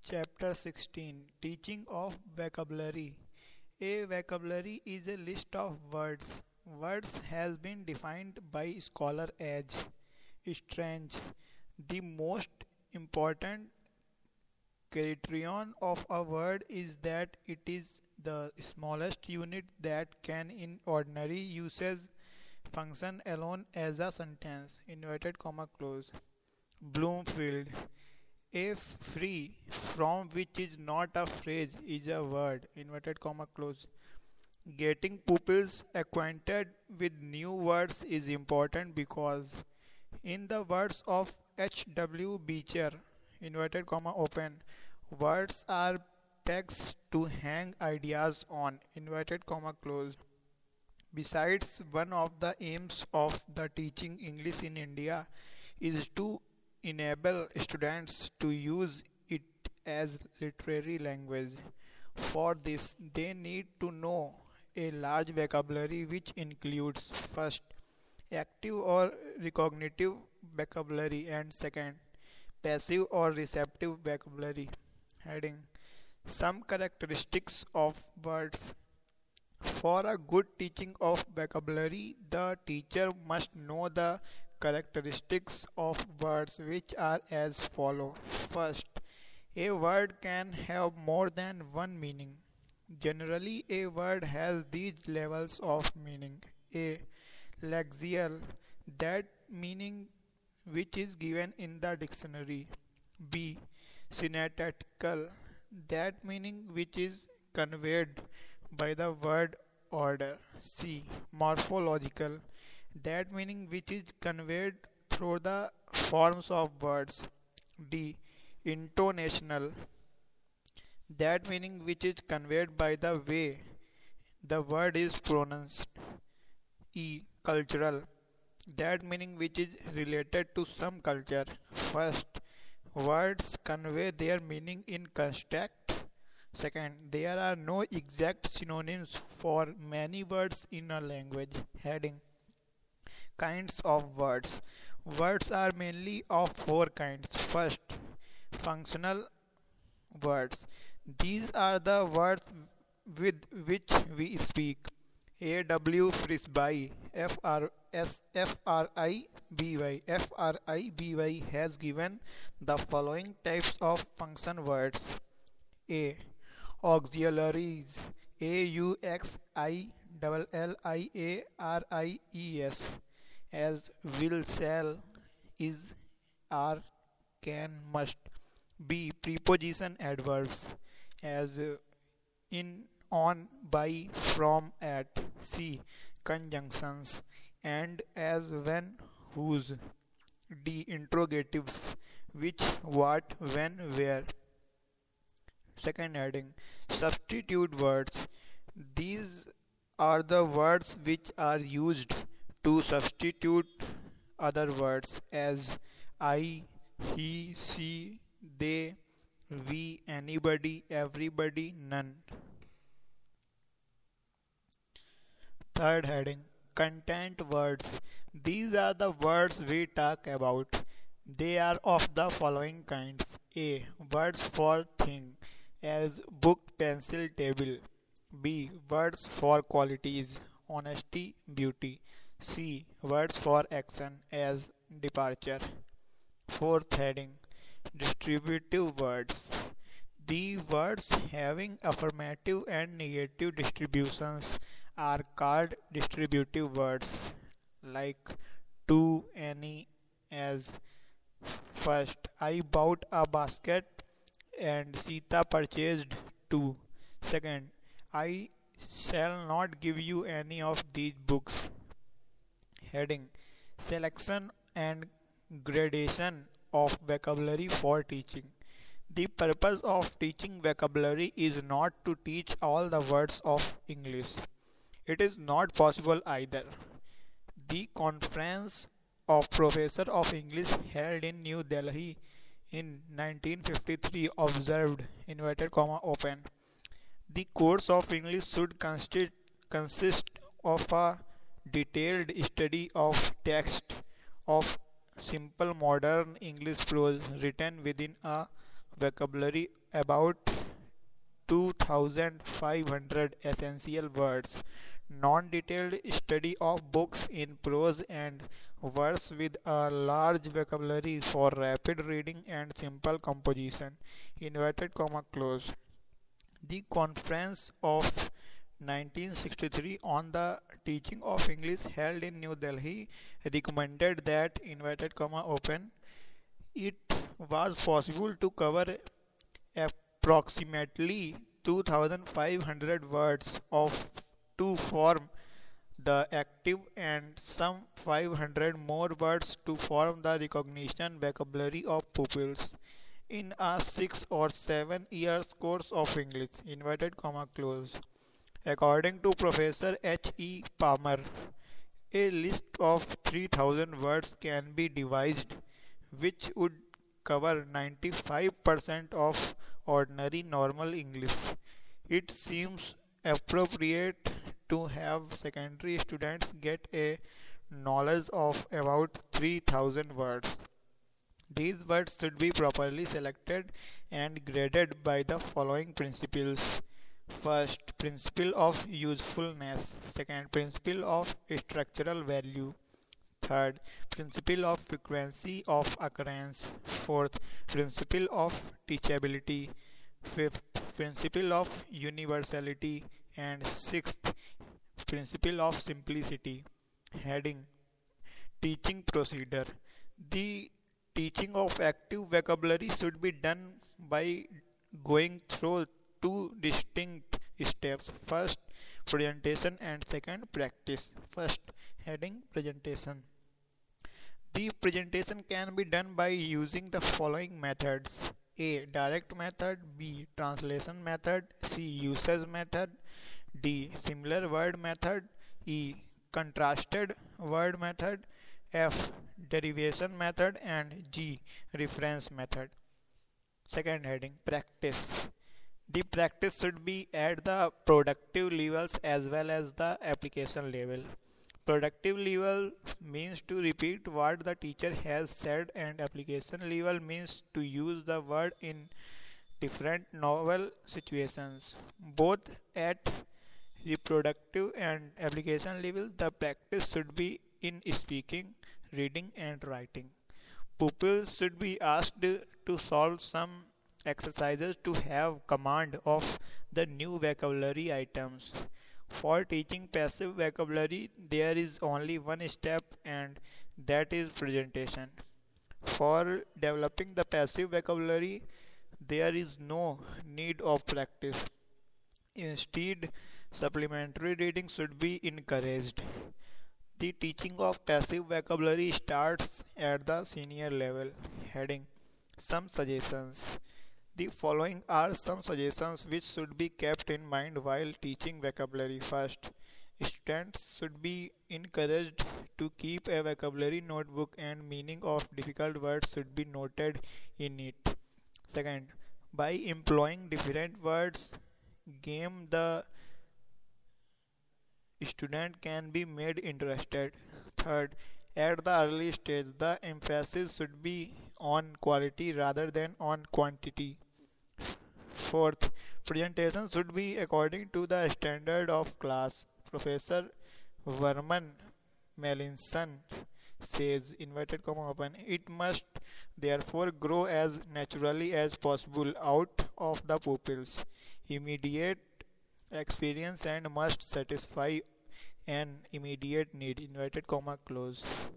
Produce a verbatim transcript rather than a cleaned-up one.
Chapter sixteen Teaching of Vocabulary. A vocabulary is a list of words. Words has been defined by scholar as strange. The most important criterion of a word is that it is the smallest unit that can in ordinary usage function alone as a sentence. Inverted comma close. Bloomfield. A free from which is not a phrase is a word. Inverted comma close. Getting pupils acquainted with new words is important because, in the words of H W Beecher, inverted comma open, words are pegs to hang ideas on. Inverted comma close. Besides, one of the aims of the teaching English in India is to enable students to use it as literary language. For this, they need to know a large vocabulary which includes first, active or recognitive vocabulary, and second, passive or receptive vocabulary. Heading: Some characteristics of words. For a good teaching of vocabulary, the teacher must know the characteristics of words, which are as follow. First, a word can have more than one meaning. Generally, a word has these levels of meaning. A. Lexical, that meaning which is given in the dictionary. B. Syntaxical, that meaning which is conveyed by the word order. C. Morphological, that meaning which is conveyed through the forms of words. D. Intonational, that meaning which is conveyed by the way the word is pronounced. E. Cultural, that meaning which is related to some culture. First, words convey their meaning in construct. Second, there are no exact synonyms for many words in a language. Heading: Kinds of words. Words are mainly of four kinds. First, functional words. These are the words with which we speak. A. W. Frisby, F R S F R I B Y. F R I B Y has given the following types of function words. A. Auxiliaries. A U X I L L I A R I E S. As will, shall, is, are, can, must. B. Preposition adverbs. As in, on, by, from, at. C. Conjunctions. And, as, when, whose. D. Interrogatives. Which, what, when, where. Second heading: Substitute words. These are the words which are used to substitute other words as I, he, she, they, we, anybody, everybody, none. Third heading: Content words. These are the words we talk about. They are of the following kinds. A. Words for thing, as book, pencil, table. B. Words for qualities, honesty, beauty. C. Words for action, as departure. Fourth heading: Distributive words. The words having affirmative and negative distributions are called distributive words, like to, any, as. First, I bought a basket and Sita purchased two. Second, I shall not give you any of these books. Heading: Selection and gradation of vocabulary for teaching. The purpose of teaching vocabulary is not to teach all the words of English. It is not possible either. The Conference of Professors of English held in New Delhi in nineteen fifty-three observed, inverted comma open, the course of English should consist, consist of a detailed study of text of simple modern English prose written within a vocabulary about two thousand five hundred essential words. Non-detailed study of books in prose and verse with a large vocabulary for rapid reading and simple composition. Inverted comma close. The Conference of nineteen sixty-three on the teaching of English held in New Delhi recommended that inverted comma open it was possible to cover approximately two thousand five hundred words of to form the active and some five hundred more words to form the recognition vocabulary of pupils in a six or seven years course of English. Inverted comma close. According to Professor H E Palmer, a list of three thousand words can be devised which would cover ninety-five percent of ordinary normal English. It seems appropriate to have secondary students get a knowledge of about three thousand words. These words should be properly selected and graded by the following principles. First, principle of usefulness. Second, principle of structural value. Third, principle of frequency of occurrence. Fourth, principle of teachability. Fifth, principle of universality. And sixth, principle of simplicity. Heading: Teaching procedure. The teaching of active vocabulary should be done by going through two distinct steps. First, presentation, and second, practice. First, heading: Presentation. The presentation can be done by using the following methods: A. Direct method. B. Translation method. C. Usage method. D. Similar word method. E. Contrasted word method. F. Derivation method. And G. Reference method. Second heading: Practice. The practice should be at the productive levels as well as the application level. Productive level means to repeat what the teacher has said, and application level means to use the word in different novel situations. Both at reproductive and application level, the practice should be in speaking, reading, and writing. Pupils should be asked to solve some exercises to have command of the new vocabulary items. For teaching passive vocabulary, there is only one step, and that is presentation. For developing the passive vocabulary, there is no need of practice. Instead, supplementary reading should be encouraged. The teaching of passive vocabulary starts at the senior level. Heading: Some suggestions. The following are some suggestions which should be kept in mind while teaching vocabulary. First, students should be encouraged to keep a vocabulary notebook and meaning of difficult words should be noted in it. Second, by employing different words, game the student can be made interested. Third, at the early stage, the emphasis should be on quality rather than on quantity. Fourth, presentation should be according to the standard of class. Professor Verman Melinson says, inverted comma open, it must therefore grow as naturally as possible out of the pupils' immediate experience and must satisfy an immediate need. Inverted comma close.